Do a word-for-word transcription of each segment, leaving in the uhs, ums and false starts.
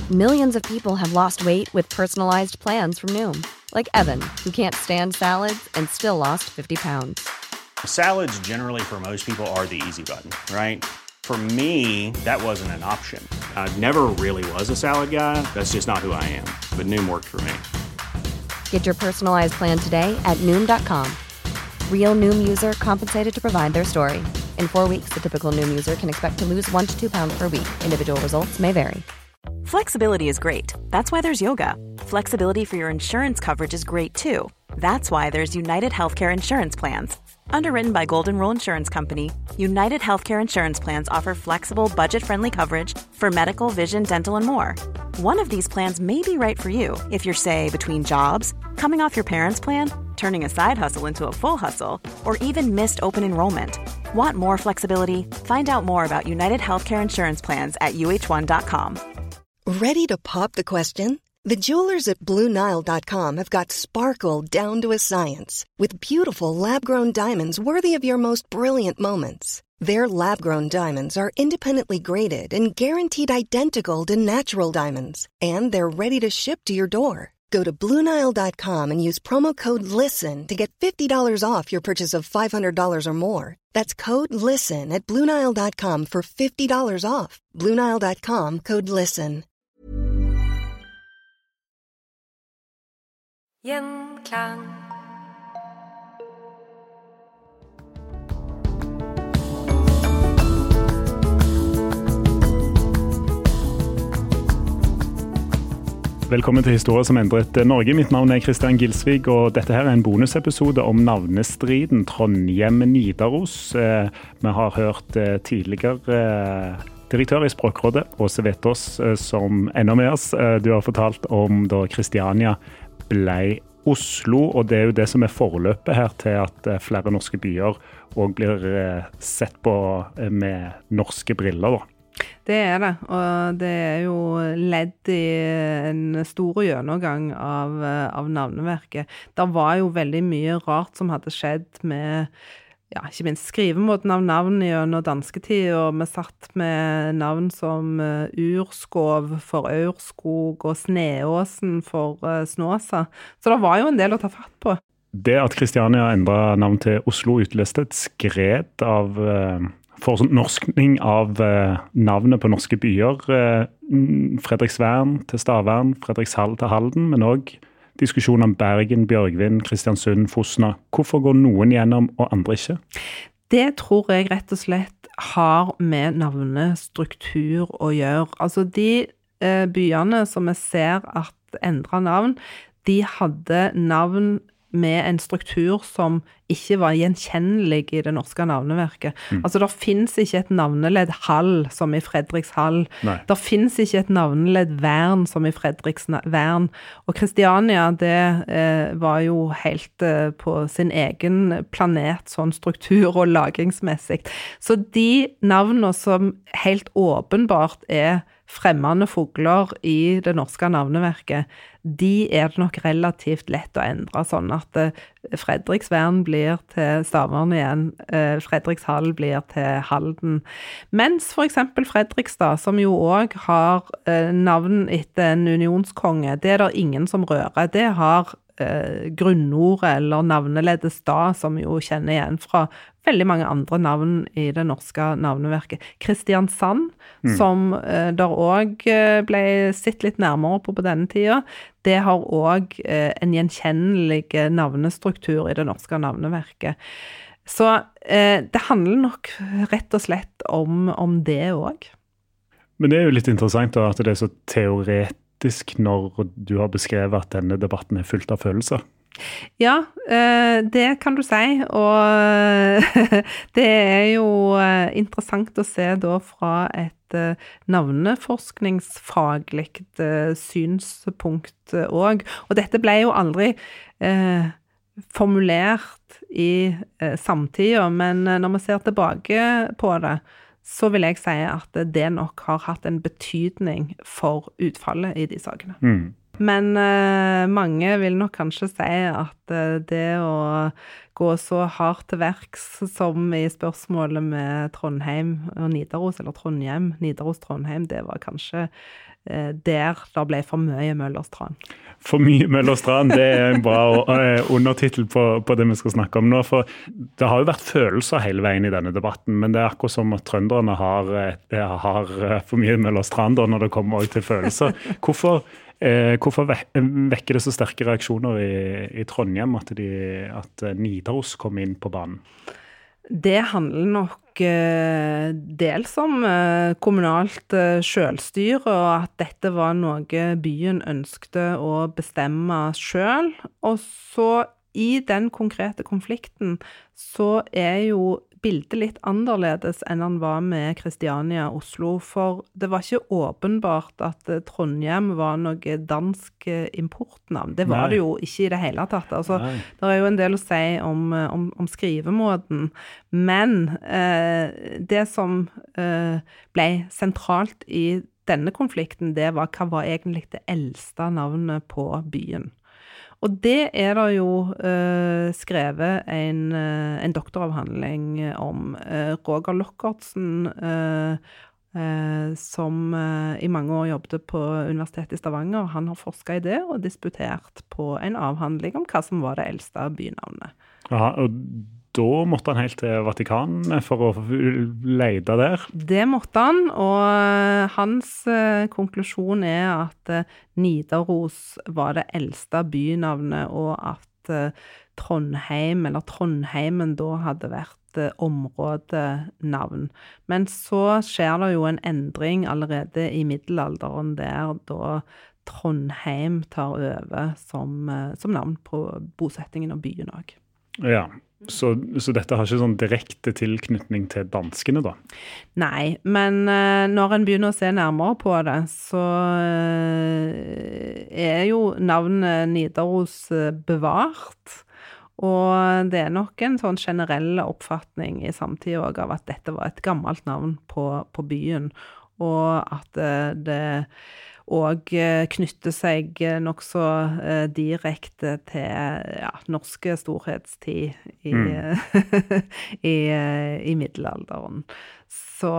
Millions of people have lost weight with personalized plans from Noom. Like Evan, who can't stand salads and still lost fifty pounds. Salads generally for most people are the easy button, right? For me, that wasn't an option. I never really was a salad guy. That's just not who I am. But Noom worked for me. Get your personalized plan today at Noom dot com. Real Noom user compensated to provide their story. In four weeks, the typical Noom user can expect to lose one to two pounds per week. Individual results may vary. Flexibility is great. That's why there's yoga. Flexibility for your insurance coverage is great too. That's why there's United Healthcare Insurance Plans. Underwritten by Golden Rule Insurance Company, United Healthcare Insurance Plans offer flexible, budget-friendly coverage for medical, vision, dental, and more. One of these plans may be right for you if you're, say, between jobs, coming off your parents' plan, turning a side hustle into a full hustle, or even missed open enrollment. Want more flexibility? Find out more about United Healthcare Insurance Plans at U H one dot com. Ready to pop the question? The jewelers at Blue Nile dot com have got sparkle down to a science with beautiful lab-grown diamonds worthy of your most brilliant moments. Their lab-grown diamonds are independently graded and guaranteed identical to natural diamonds, and they're ready to ship to your door. Go to Blue Nile dot com and use promo code LISTEN to get fifty dollars off your purchase of five hundred dollars or more. That's code LISTEN at Blue Nile dot com for fifty dollars off. Blue Nile dot com, code LISTEN. Gjenklang. Velkommen til Historie som endret Norge. Mitt navn er Kristian Gilsvig, og dette her er en bonusepisode om navnestriden Trondheim-Nidaros. Vi har hørt tidligere direktør i Språkrådet, Åse Vetås, som enda med oss. Du har fortalt om da Kristiania ble Oslo, og det er jo det som er forløpet her til at flere norske byer også blir sett på med norske briller da. Det er det, og det er jo ledd i en stor gjennomgang av, av navneverket. Det var jo veldig mye rart som hadde skjedd med, ja, ikke minst skrivemåten av navn gjennom dansketid, og vi satt med navn som Urskov for Aurskog og Sneåsen for Snåsa. Så det var jo en del å ta fatt på. Det at Kristiania endret navn til Oslo utløste et skred av fornorskning av navnet på norske byer. Fredriksvern til Stavern, Fredrikshall til Halden, men også diskusjon om Bergen, Bjørgvin, Kristiansund, Fosna. Hvorfor går noen gjennom og andre ikke? Det tror jeg rett og slett har med navnestruktur å gjøre. Altså de eh, byene som vi ser at endrer navn, de hadde navn med en struktur som ikke var gjenkjennelig i det norske navneverket. Mm. Altså, det finnes ikke et navneledd Hall som i Fredrikshall. Nei. Det finnes ikke et navneledd Vern som i Fredriksvern. Og Kristiania, det eh, var jo helt eh, på sin egen planet, sånn struktur- og lagingsmessig. Så de navnene som helt åpenbart er fremmede fugler i det norske navneverket, de er det nok relativt lett å endre, sånn at Fredriksvern blir til Stavern igjen, Fredrikshall blir til Halden. Mens for eksempel Fredrikstad, som jo også har navn etter en unionskonge, det er det ingen som rører. Det har eh, grunnordet eller navneleddet stad, som vi jo kjenner igjen fra veldig mange andre navn i det norske navneverket. Kristiansand, mm. som eh, der også ble sett litt nærmere på på denne tida, det har også eh, en gjenkjennelig navnestruktur i det norske navneverket. Så eh, det handler nok rett og slett om, om det også. Men det er jo litt interessant da, at det er så teoretisk når du har beskrevet at denne debatten er fullt av følelser. Ja, det kan du si, og det er jo interessant å se da fra et navneforskningsfaglig synspunkt også. Og dette ble jo aldri eh, formulert i eh, samtiden, men når vi ser tilbake på det, så vil jeg si at det nok har hatt en betydning for utfallet i de sakene. Mm. Men uh, mange vil nok kanskje si at uh, det å gå så hardt til verks som i spørsmålet med Trondheim og Nidaros, eller Trondheim, Nidaros, Trondheim, det var kanskje eh, der det ble for mye Møllerstrand. For mye Møllerstrand, det er en bra uh, undertitel på, på det vi skal snakke om nå. For det har jo vært følelser hele veien i denne debatten, men det er akkurat som at trønderne har, uh, har uh, for mye Møllerstrand når det kommer til følelser. Hvorfor, uh, hvorfor vekker det så sterke reaksjoner i, i Trondheim at, de, at uh, Nidaros kom inn på banen? Det handler nok eh, dels om eh, kommunalt eh, selvstyre, og at dette var noe byen ønskte å bestemme selv. Og så i den konkrete konflikten så er jo bildet litt annerledes enn han var med Kristiania og Oslo, for det var ikke åpenbart at Trondheim var noe dansk importnavn. Det var Nei. Det jo ikke i det hele tatt. Altså, det er jo en del å si om, om, om skrivemåten, men eh, det som eh, ble sentralt i denne konflikten, det var hva var egentlig det eldste navnet på byen. Og det er det jo uh, skrevet en, uh, en doktoravhandling om. Uh, Roger Lockertsen, uh, uh, som uh, i mange år jobbet på Universitetet i Stavanger, han har forsket i det og disputert på en avhandling om hva som var det eldste bynavnet. Ja, og da måtte han helt til Vatikan for å lete der? Det måtte han, og hans uh, konklusjon er at uh, Nidaros var det eldste bynavnet, og at uh, Trondheim, eller Trondheimen da hadde vært uh, områdenavn. Men så skjer det jo en endring allerede i middelalderen, der da Trondheim tar over som, uh, som navn på bosettingen av byen også. Ja, så, så dette har ikke sånn direkte tilknytning til danskene da? Nei, men uh, når en begynner å se nærmere på det, så uh, er jo navnet Nidaros uh, bevart, og det er nok en sånn generell oppfatning i samtiden også av at dette var et gammelt navn på, på byen, og at uh, det og knytte seg nok så uh, direkte til ja, norske storhetstid i, mm. i, uh, i middelalderen. Så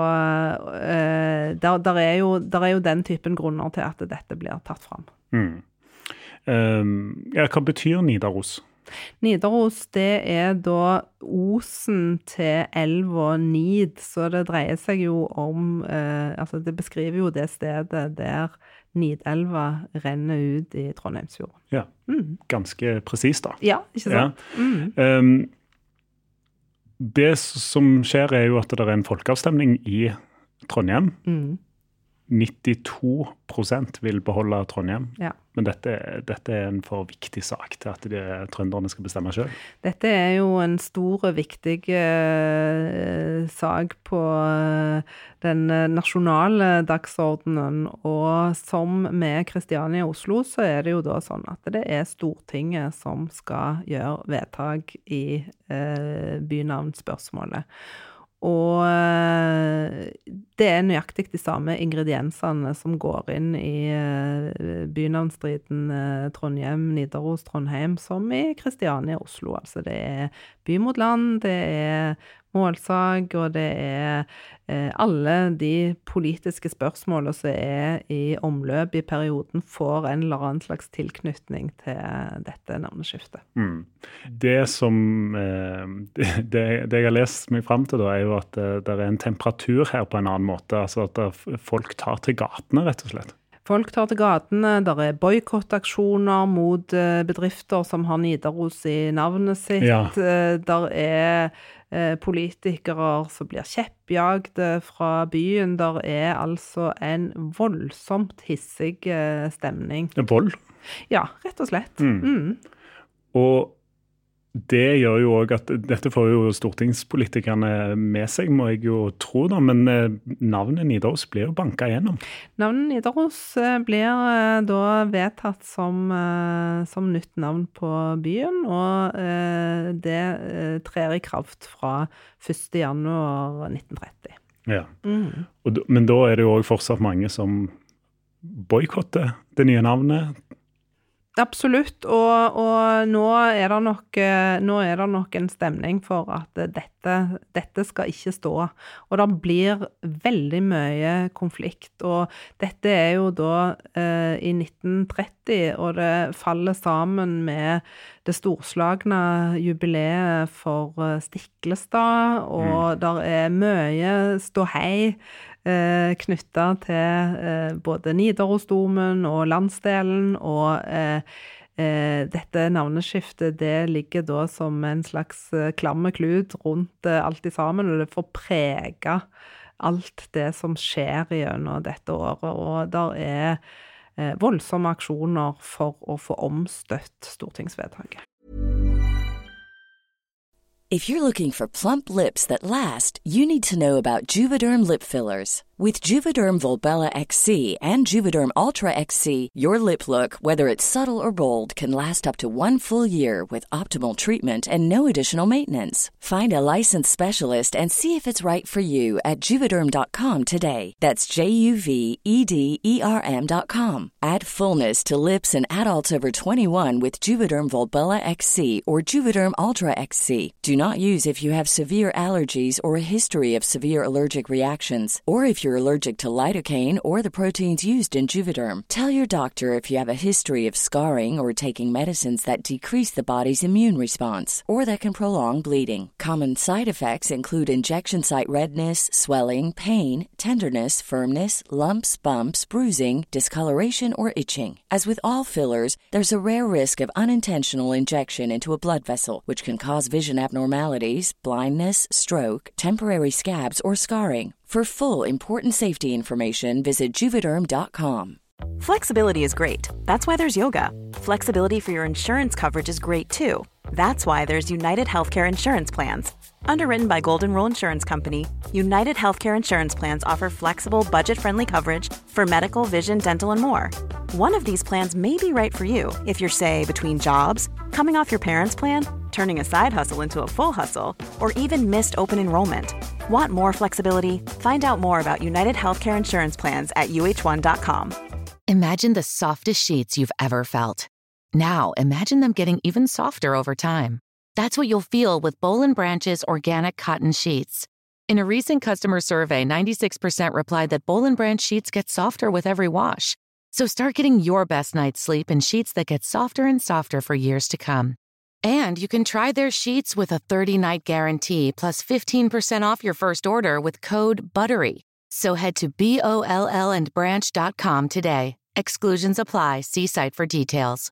uh, der, der, er jo, der er jo den typen grunner til at dette blir tatt fram. Mm. Um, ja, hva betyr Nidaros? Nidaros, det er da osen til elva Nid, så det dreier seg jo om, uh, altså det beskriver jo det stedet der Nidelva renner ut i Trondheimsfjorden. Ja, mm. ganske presist da. Ja, ikke sant? Ja. Mm. Um, det som skjer er jo at det er en folkeavstemning i Trondheim. Mm. nittito prosent vil beholde Trondheim, ja. Men dette, dette er en for viktig sak til at de trønderne skal bestemme selv. Dette er jo en stor og viktig uh, sak på uh, den nasjonale dagsordenen, og som med Kristiania og Oslo, så er det jo da sånn at det er Stortinget som skal gjøre vedtak i uh, bynavnspørsmålet. Og det er nøyaktig de samme ingrediensene som går inn i bynavnstriden Trondheim, Nidaros, Trondheim, som i Kristiania og Oslo. Altså det er by mot land, det er målsak, og det er eh, alle de politiske spørsmålene som er i omløp i perioden får en eller annen slags tilknytning til dette navneskiftet. Mm. Det som eh, det, det jeg har lest meg frem til da, er jo at eh, det er en temperatur her på en annen måte, altså at det, folk tar til gatene rett og slett. Folk tar til gatene, der er boykottaksjoner mot bedrifter som har Nidaros i navnet sitt, ja. Der er politikere som blir kjeppjagde fra byen, der er altså en voldsomt hissig stemning. Vold? Ja, rett og slett. Mm. Mm. Og det gjør jo også at dette får jo stortingspolitikerne med seg, må jeg jo tro da, men navnet Nidaros blir jo banket gjennom. Navnet Nidaros blir da vedtatt som, som nytt navn på byen, og det trer i kraft fra første januar nitten tretti. Ja, mm. og, men da er det jo også fortsatt mange som boykotter det nye navnet. Absolutt, og, og nå, er det nok, nå er det nok en stemning for at dette, dette skal ikke stå. Og det blir veldig mye konflikt, og dette er jo da eh, i nitten tretti, og det faller sammen med det storslagne jubileet for Stiklestad, og mm. der er mye ståhei Eh, knyttet til eh, både Nidarosdomen og landsdelen, og eh, eh, dette navneskiftet, det ligger da som en slags eh, klammeklut rundt eh, alt i sammen, og det får prege alt det som skjer gjennom dette året, og der er eh, voldsomme aksjoner for å få omstøtt stortingsvedtaket. If you're looking for plump lips that last, you need to know about Juvederm lip fillers. With Juvederm Volbella X C and Juvederm Ultra X C, your lip look, whether it's subtle or bold, can last up to one full year with optimal treatment and no additional maintenance. Find a licensed specialist and see if it's right for you at Juvederm dot com today. That's J U V E D E R M dot com. Add fullness to lips in adults over twenty-one with Juvederm Volbella X C or Juvederm Ultra X C. Do not use if you have severe allergies or a history of severe allergic reactions, or if you're allergic to lidocaine or the proteins used in Juvederm. Tell your doctor if you have a history of scarring or taking medicines that decrease the body's immune response or that can prolong bleeding. Common side effects include injection site redness, swelling, pain, tenderness, firmness, lumps, bumps, bruising, discoloration, or itching. As with all fillers, there's a rare risk of unintentional injection into a blood vessel, which can cause vision abnormalities, blindness, stroke, temporary scabs, or scarring. For full, important safety information, visit Juvederm dot com. Flexibility is great. That's why there's yoga. Flexibility for your insurance coverage is great too. That's why there's United Healthcare Insurance Plans. Underwritten by Golden Rule Insurance Company, United Healthcare Insurance Plans offer flexible, budget-friendly coverage for medical, vision, dental, and more. One of these plans may be right for you if you're, say, between jobs, coming off your parents' plan, turning a side hustle into a full hustle, or even missed open enrollment. Want more flexibility? Find out more about United Healthcare Insurance Plans at U H one dot com. Imagine the softest sheets you've ever felt. Now, imagine them getting even softer over time. That's what you'll feel with Boll and Branch's organic cotton sheets. In a recent customer survey, ninety-six percent replied that Boll and Branch sheets get softer with every wash. So start getting your best night's sleep in sheets that get softer and softer for years to come. And you can try their sheets with a thirty-night guarantee plus fifteen percent off your first order with code BUTTERY. So head to B O L L and branch dot com today. Exclusions apply. See site for details.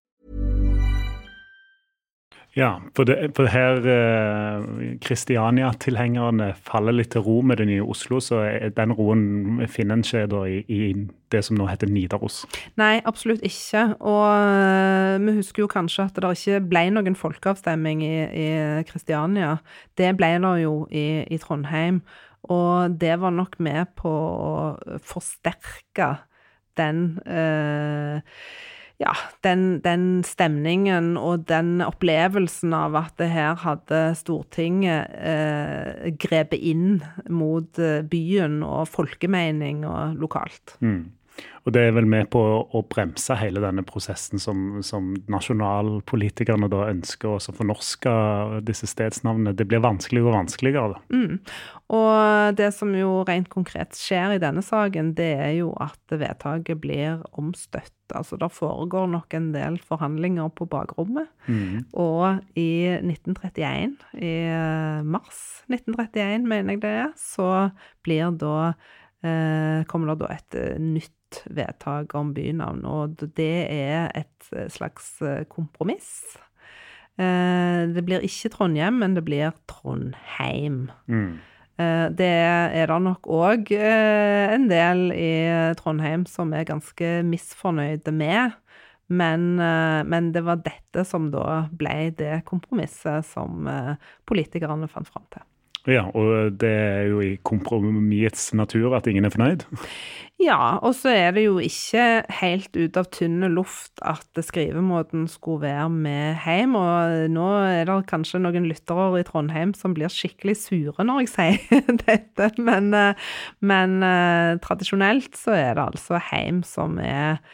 Ja, for, det, for her eh, Kristiania-tilhengerne faller litt til ro med det nye Oslo, så den roen finner en ikke da i, i det som nå heter Nidaros. Nei, absolutt ikke. Og uh, vi husker jo kanskje at det ikke ble noen folkeavstemming i, i Kristiania. Det ble det jo i, i Trondheim, og det var nok med på å forsterke den uh, Ja, den, den stemningen og den opplevelsen av at det her hadde Stortinget eh, grepet inn mot byen og folkemening og lokalt. Mm. Og det er vel med på å bremse hele denne prosessen som, som nasjonalpolitikerne da ønsker å fornorske disse stedsnavnene. Det blir vanskeligere og vanskeligere da. Mm. Og det som jo rent konkret skjer i denne saken, det er jo at vedtaket blir omstøtt. Altså det foregår nok en del forhandlinger på bakrommet. Mm. Og i nitten trettien, i mars nitten trettien mener jeg det er, så blir da, eh, kommer det da et nytt vedtak om bynavn, og det er et slags kompromiss. Det blir ikke Trondheim, men det blir Trondheim. Mm. Det er det nok også en del i Trondheim som er ganske misfornøyde med, men, men det var dette som da ble det kompromisset som politikerne fant frem til. Ja, og det er jo i kompromissets natur at ingen er fornøyd. Ja, og så er det jo ikke helt ut av tynne luft at skrivemåten skulle være med hjem, og nå er det kanskje noen lyttere i Trondheim som blir skikkelig sure når jeg sier dette, men, men tradisjonelt så er det altså hjem som er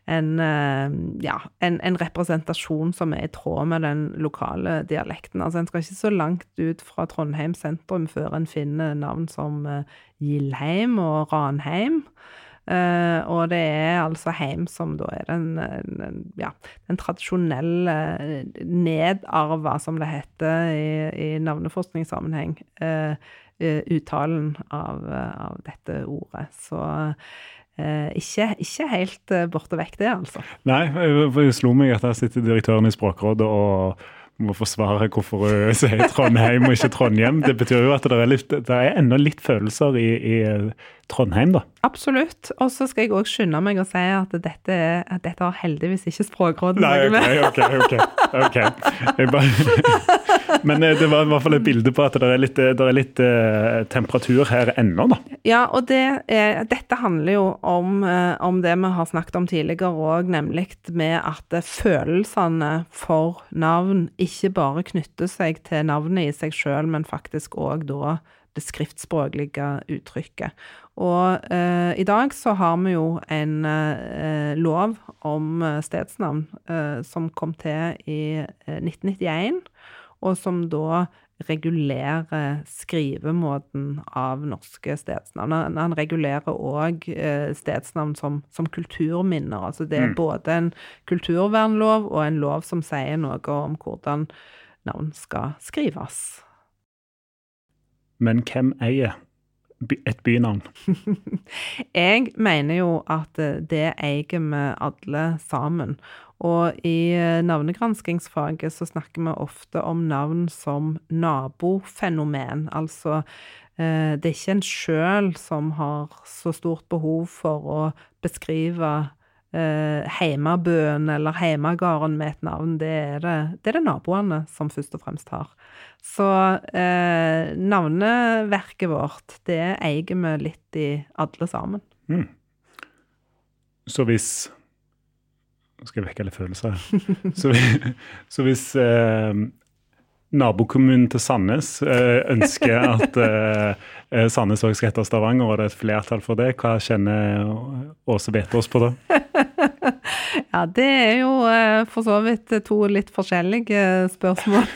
en, ja, en, en representasjon som er i tråd med den lokale dialekten. Altså en skal ikke så langt ut fra Trondheim sentrum før en finner navn som Gildheim og Ranheim. Uh, og det er altså heim som da er den, den, ja, den tradisjonelle nedarva, som det heter i, i navneforskningssammenheng, uh, uh, uttalen av, uh, av dette ordet. Så uh, ikke, ikke helt uh, borte vekk det, altså. Nei, det slo meg at der sitter direktøren i Språkrådet og må forsvare hvorfor hun sier Trondheim og ikke Trondheim. Det betyr jo at det er, litt, det er enda litt følelser i, i Trondheim, da. Absolutt. Og så skal jeg også skynde meg å si at dette, er, at dette har heldigvis ikke Språkrådet. Nei, ok, ok, ok. okay. Bare, men det var i hvert fall et bilde på at det er litt, det er litt uh, temperatur her ennå, da. Ja, og det er, dette handler jo om, uh, om det vi har snakket om tidligere også, nemlig med at følelsene for navn ikke bare knytter seg til navnet i seg selv, men faktisk også da det skriftspråklige uttrykket. Og eh, i dag så har vi jo en eh, lov om stedsnavn eh, som kom til i eh, nitten nittien, og som da regulerer skrivemåten av norske stedsnavn. Han, han regulerer også eh, stedsnavn som, som kulturminner. Altså det er mm. både en kulturvernlov og en lov som sier noe om hvordan navn skal skrives. Men hvem eier et bynavn? Jeg mener jo at det eier vi alle sammen. Og i navnegranskingsfaget så snakker vi ofte om navn som nabofenomen. Altså, det er ikke en selv som har så stort behov for å beskrive heimabøen eller heimagården med et navn. Det er det, det er det naboene som først og fremst har. Så eh, navneverket vårt, det eier vi litt i alle sammen. Mm. Så hvis Nå skal jeg vekke alle følelser. så, så hvis eh, nabokommunen til Sandnes eh, ønsker at eh, Sandnes også skal hete Stavanger, og det er et flertall for det, hva kjenner Åse Vetås på da? Ja, det er jo eh, for så vidt to litt forskjellige spørsmål.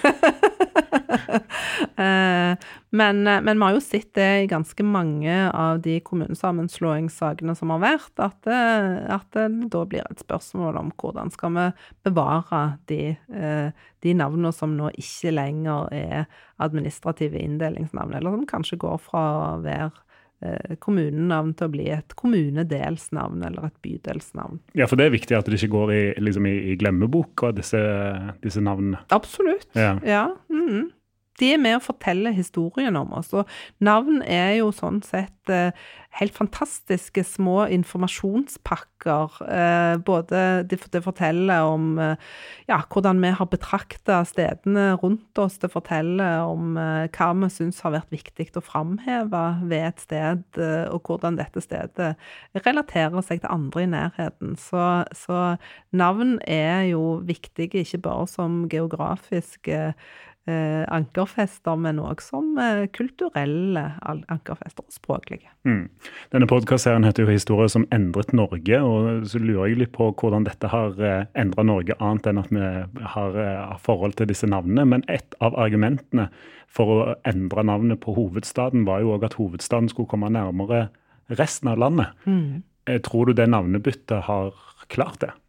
men, men vi har jo sett det i ganske mange av de kommunesammenslåingssakene som har vært, at, at det da blir et spørsmål om hvordan skal vi bevare de, de navnene som nå ikke lenger er administrative inndelingsnavn, eller som kanskje går fra å være kommunenavn til å bli et kommunedelsnavn eller et bydelsnavn. Ja, for det er viktig at det ikke går i, liksom i, i glemmebok og disse, disse navnene. Absolutt, ja. ja. Mm-hmm. De er med å fortelle historien om oss, og navn er jo sånn sett eh, helt fantastiske små informasjonspakker. Eh, både det, det forteller om eh, ja, hvordan vi har betraktet stedene rundt oss, det forteller om eh, hva vi synes har vært viktig å framheve ved et sted, eh, og hvordan dette stedet relaterer seg til andre i nærheten. Så, så navn er jo viktige, ikke bare som geografiske Eh, ankerfester, men også som eh, kulturelle ankerfester og språklige. Mm. Denne podcastserien heter jo Historier som endret Norge, og så lurer jeg litt på hvordan dette har eh, endret Norge annet enn at vi har eh, forhold til disse navnene. Men et av argumentene for å endre navnet på hovedstaden var jo også at hovedstaden skulle komme nærmere resten av landet. Mm. Eh, tror du det navnebyttet har klart det?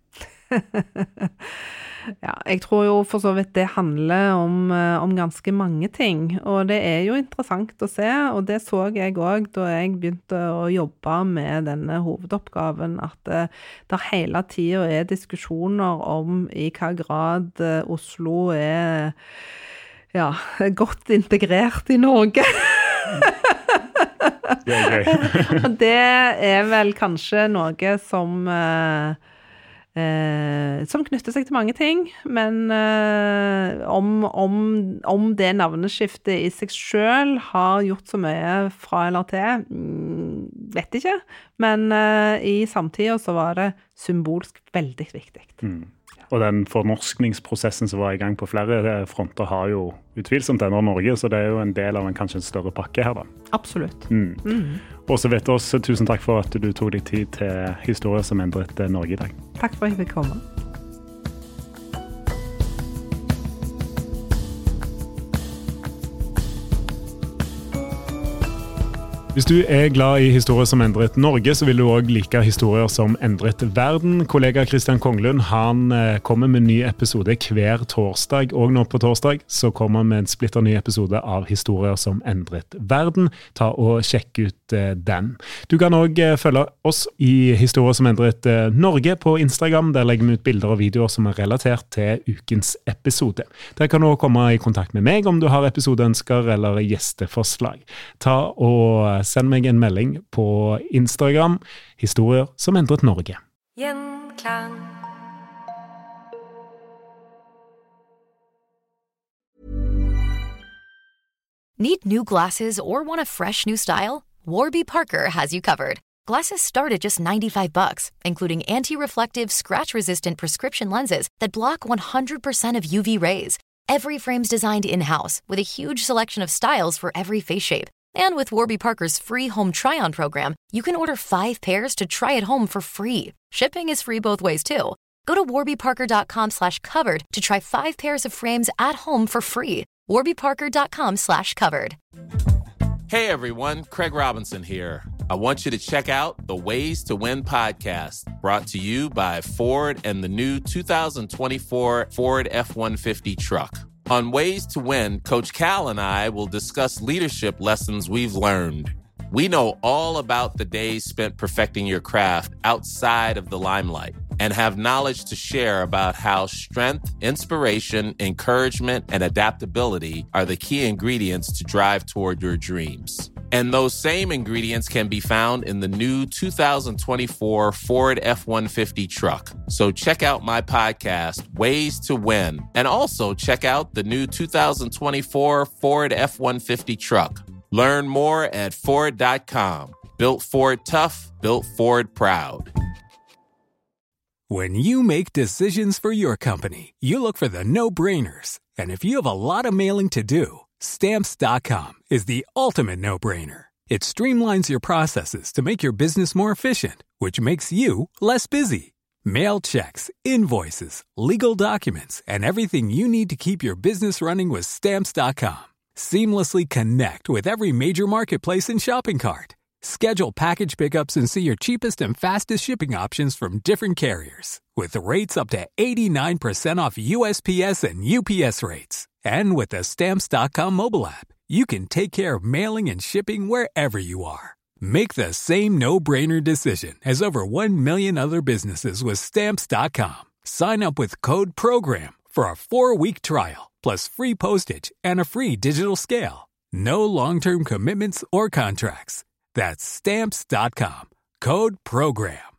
Ja, jeg tror jo for så vidt det handler om, om ganske mange ting, og det er jo interessant å se, og det så jeg også da jeg begynte å jobbe med denne hovedoppgaven, at det, det hele tiden er diskusjoner om i hva grad Oslo er ja, godt integrert i Norge. Det er gøy. Og det er vel kanskje noe som Eh, som knytter seg til mange ting, men eh, om, om, om det navneskiftet i seg selv har gjort så mye fra eller til, mm, vet ikke, men eh, i samtiden så var det symbolsk veldig viktig. Mm. Ja. Og den fornorskningsprosessen som var i gang på flere fronter har jo utvilsomt endret Norge, så det er jo en del av en kanskje en større pakke her da. Absolutt. Mm. Mm. Åse Wetås, tusen takk for at du tok deg tid til historier som endret Norge i dag. Takk for at jeg fikk komme. Hvis du er glad i historier som endret Norge, så vil du også like historier som endret verden. Kollega Christian Konglund, han kommer med en ny episode hver torsdag, og nå på torsdag så kommer han med en splitter ny episode av historier som endret verden. Ta og sjekk ut den. Du kan også følge oss i historier som endret Norge på Instagram. Der legger vi ut bilder og videoer som er relatert til ukens episode. Der kan du også komme i kontakt med meg om du har episodeønsker eller gjesteforslag. Ta og send meg en melding på Instagram, historier som endret Norge. Gjenklang. Need new glasses or want a fresh new style? Warby Parker has you covered. Glasses start at just ninety-five bucks, including anti-reflective, scratch-resistant prescription lenses that block one hundred percent of U V rays. Every frame's designed in-house with a huge selection of styles for every face shape. And with Warby Parker's free home try-on program, you can order five pairs to try at home for free. Shipping is free both ways, too. Go to warbyparker.com slash covered to try five pairs of frames at home for free. warbyparker.com slash covered. Hey, everyone. Craig Robinson here. I want you to check out the Ways to Win podcast, brought to you by Ford and the new two thousand twenty-four Ford F one fifty truck. On Ways to Win, Coach Cal and I will discuss leadership lessons we've learned. We know all about the days spent perfecting your craft outside of the limelight and have knowledge to share about how strength, inspiration, encouragement, and adaptability are the key ingredients to drive toward your dreams. And those same ingredients can be found in the new two thousand twenty-four Ford F one fifty truck. So check out my podcast, Ways to Win, and also check out the new two thousand twenty-four Ford F one fifty truck. Learn more at Ford dot com. Built Ford tough, built Ford proud. When you make decisions for your company, you look for the no-brainers. And if you have a lot of mailing to do, Stamps dot com is the ultimate no-brainer. It streamlines your processes to make your business more efficient, which makes you less busy. Mail checks, invoices, legal documents, and everything you need to keep your business running with Stamps dot com. Seamlessly connect with every major marketplace and shopping cart. Schedule package pickups and see your cheapest and fastest shipping options from different carriers, with rates up to eighty-nine percent off U S P S and U P S rates. And with the Stamps dot com mobile app, you can take care of mailing and shipping wherever you are. Make the same no-brainer decision as over one million other businesses with Stamps dot com. Sign up with code PROGRAM for a four-week trial, plus free postage and a free digital scale. No long-term commitments or contracts. That's Stamps dot com. Code PROGRAM.